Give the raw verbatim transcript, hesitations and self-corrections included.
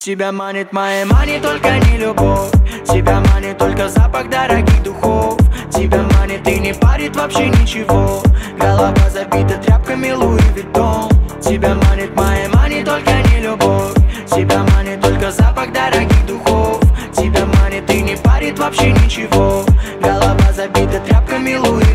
Тебя манит моя мани, только не любовь. Тебя манит только запах дорогих духов. Тебя манит и не парит вообще ничего. Голова забита тряпками Луи Виттон. Тебя манит моя мани, только не любовь. Тебя манит только запах дорогих духов. Тебя манит и не парит вообще ничего. Голова забита тряпками Луи